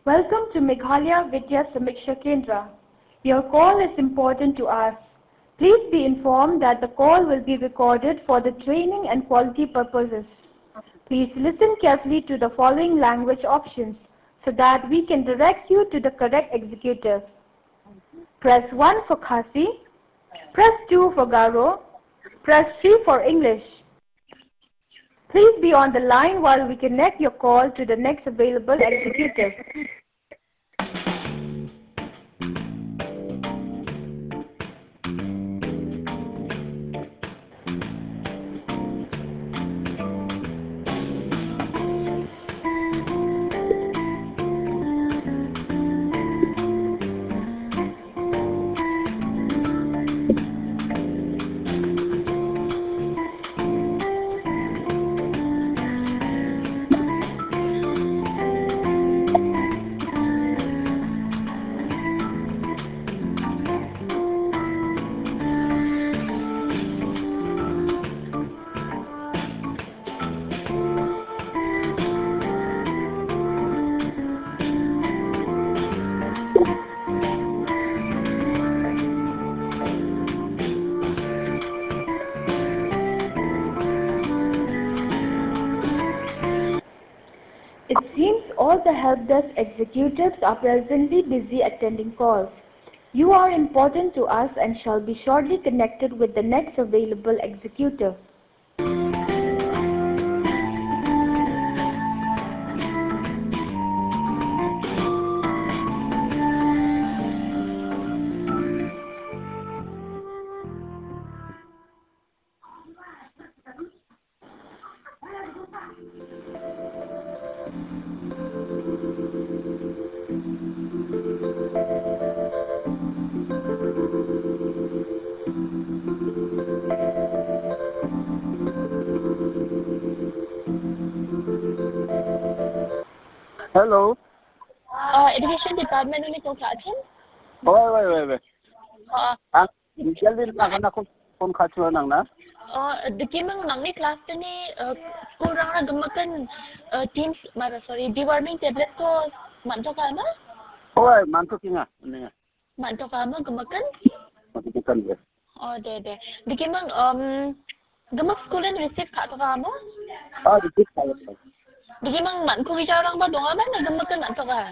Welcome to Meghalaya Vidya Samiksha Kendra. Your call is important to us. Please be informed that the call will be recorded for the training and quality purposes. Please listen carefully to the following language options so that we can direct you to the correct executive. Press 1 for Khasi, press 2 for Garo, press 3 for English. Please be on the line while we connect your call to the next available executive. It seems all the help desk executives are presently busy attending calls. You are important to us and shall be shortly connected with the next available executive. Hello. Education department ni kung saan? Wait. Jaldin ako phone khatwa nang na. Dikimang nang ni class ni school rang na gemakan teams dewarming tablet ko manto ka na? Manto kinga. Ninga. Manto ka mo gemakan? Matikan ya. De. Dikimang gemak schoolan receive ka to ka mo? Receive ka. Dikimang man ko bicara ba dong ba na gemakan manto ka?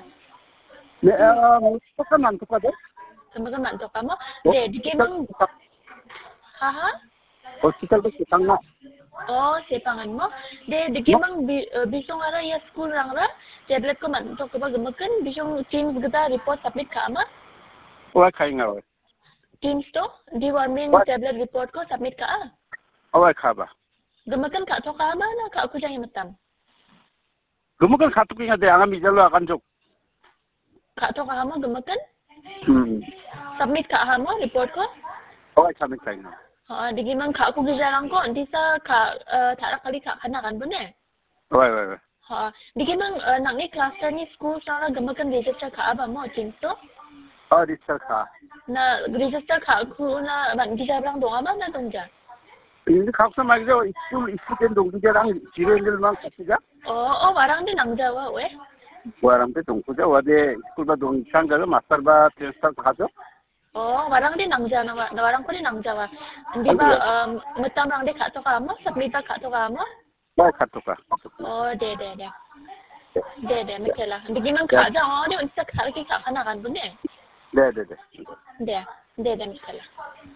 Bukan manto ka de. Gemakan manto ka mo? De dikimang ha? Hospital ko kitang na. Sepangan mo. De dikimang bisong ara ya school rang ra tablet ko manto ko ba gemakan bisong teams gata report submit ka ma? Khay nga. Teams to dewarming tablet report ko submit ka Khaba. Gemakan ka to ka ba na ka aku jang matam. Gumukan khatuk nga de anga mijalo akan jok. Ka to ka mo gemakan? Submit ka mo report ko? Submit kay nga. Digimang ka aku gijarang ko hindi sa ka tara kali ka kanakan bune. Digimang nang ni cluster ni school sa gemakan register ka ba mo teams to? Register ka. Na register ka aku na ban gijarang dong ba na dongja? Ini kaksa magjo school student dong gijarang 0 mang kasija. Warang din ang jawa we. Warang te dong kuja wade school ba dong sangga master ba transfer kajo. Warang din ang jawa na warang ko din ang jawa. Hindi ba matam rang de ka to ka mo submit ka to ka mo? Katuka. De. Mikela. Hindi man ka jawa di unsa ka ka kanakan bune. De. De mikela.